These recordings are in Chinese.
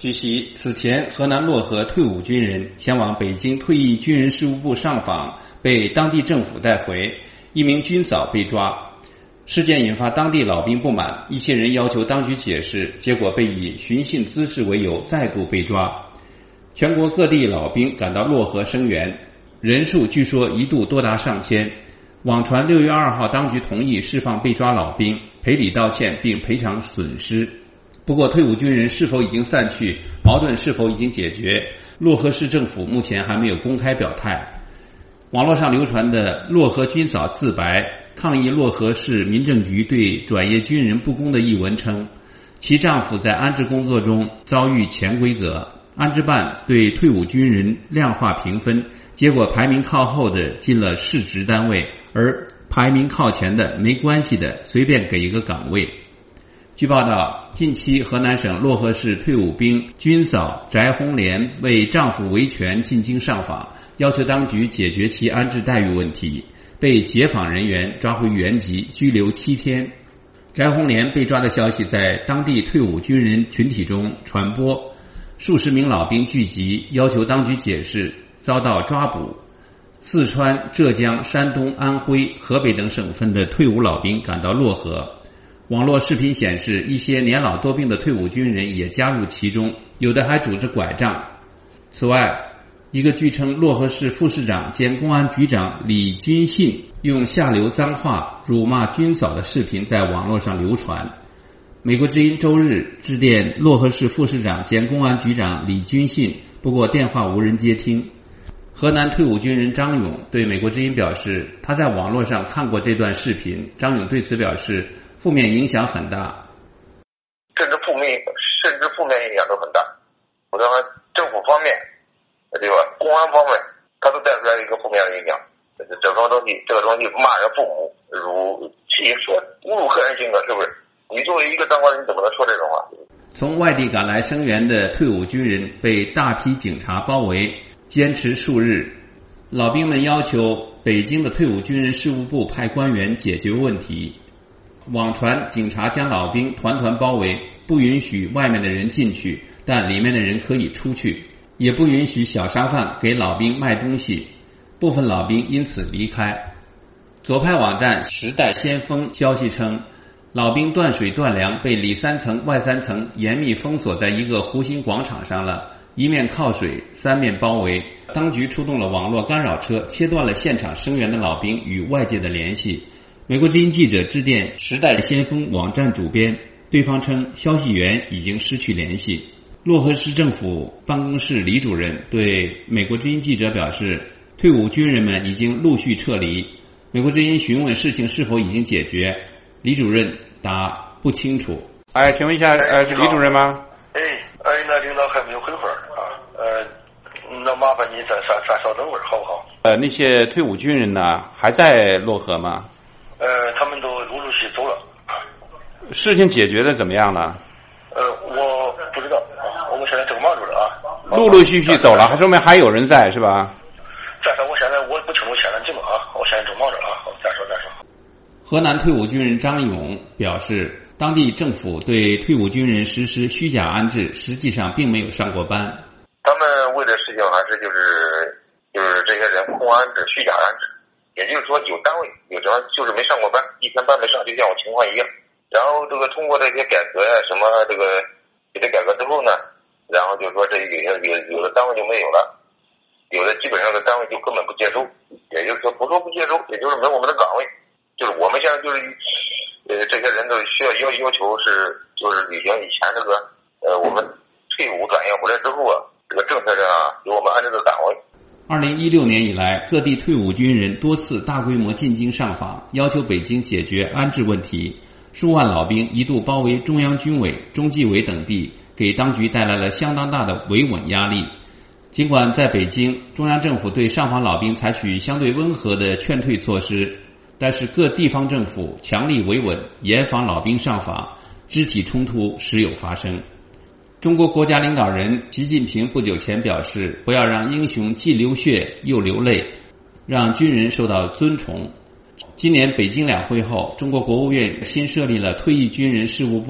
据悉，此前河南漯河退伍军人前往北京退役军人事务部上访，被当地政府带回，一名军嫂被抓。事件引发当地老兵不满，一些人要求当局解释，结果被以寻衅滋事为由再度被抓。全国各地老兵赶到漯河声援，人数据说一度多达上千。网传6月2号当局同意释放被抓老兵，赔礼道歉并赔偿损失。不过退伍军人是否已经散去，矛盾是否已经解决，漯河市政府目前还没有公开表态。网络上流传的漯河军嫂自白抗议漯河市民政局对转业军人不公的一文称，其丈夫在安置工作中遭遇潜规则，安置办对退伍军人量化评分，结果排名靠后的进了市直单位，而排名靠前的没关系的随便给一个岗位。据报道，近期河南省漯河市退伍兵军嫂翟红莲为丈夫维权进京上访，要求当局解决其安置待遇问题，被解访人员抓回原籍，拘留7天。翟红莲被抓的消息在当地退伍军人群体中传播，数十名老兵聚集，要求当局解释，遭到抓捕。四川、浙江、山东、安徽、河北等省份的退伍老兵赶到漯河。网络视频显示，一些年老多病的退伍军人也加入其中，有的还拄着拐杖。此外，一个据称漯河市副市长兼公安局长李军信用下流脏话辱骂军嫂的视频在网络上流传。美国之音周日致电漯河市副市长兼公安局长李军信，不过电话无人接听。河南退伍军人张勇对美国之音表示，他在网络上看过这段视频。张勇对此表示，负面影响很大， 甚至负面影响都很大。我认为政府方面，对吧？公安方面，他都带出来一个负面的影响。这个东西骂人父母，侮辱个人性格，是不是？你作为一个当官人，你怎么能说这种话？ 从外地赶来声援的退伍军人被大批警察包围，坚持数日。老兵们要求北京的退伍军人事务部派官员解决问题。网传警察将老兵团团包围，不允许外面的人进去，但里面的人可以出去，也不允许小商贩给老兵卖东西，部分老兵因此离开。左派网站时代先锋消息称，老兵断水断粮，被里3层外3层严密封锁在一个弧形广场上了，一面靠水，3面包围。当局出动了网络干扰车，切断了现场声援的老兵与外界的联系。美国之音记者致电时代先锋网站主编，对方称消息源已经失去联系。漯河市政府办公室李主任对美国之音记者表示，退伍军人们已经陆续撤离。美国之音询问事情是否已经解决，李主任答不清楚。请问一下，是李主任吗？ 那领导还没有回话啊。那麻烦你再稍等会儿，好不好？ 那些退伍军人呢，还在漯河吗？ 他们都陆续走了。 事情解决的怎么样了？ 我不知道啊，我们现在正忙着呢啊。 陆续走了，说明还有人在是吧？ 再说我不清楚现在情况啊，我现在正忙着啊，再说。 河南退伍军人张勇表示，当地政府对退伍军人实施虚假安置，实际上并没有上过班。 他们为的事情还是就是这些人空安置、虚假安置，也就是说有单位有什么就是没上过班，一天班没上，就像我情况一样。然后这个通过这些改革呀，什么这个给它改革之后呢，然后就是说这有的单位就没有了，有的基本上的单位就根本不接收，也就是说不说不接收，也就是没我们的岗位。就是我们现在就是这些人都需要要求就是履行以前这个我们退伍转业回来之后啊，这个政策上有我们安置的岗位。 2016年以来，各地退伍军人多次大规模进京上访，要求北京解决安置问题。数万老兵一度包围中央军委、中纪委等地，给当局带来了相当大的维稳压力。尽管在北京，中央政府对上访老兵采取相对温和的劝退措施，但是各地方政府强力维稳，严防老兵上访，肢体冲突时有发生。中国国家领导人习近平不久前表示，不要让英雄既流血又流泪，让军人受到尊崇。今年北京两会后，中国国务院新设立了退役军人事务部，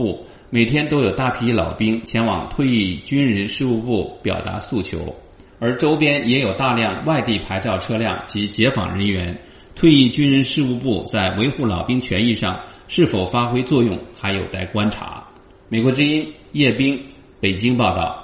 每天都有大批老兵前往退役军人事务部表达诉求，而周边也有大量外地牌照车辆及解放人员。退役军人事务部在维护老兵权益上是否发挥作用，还有待观察。美国之音叶冰北京报道。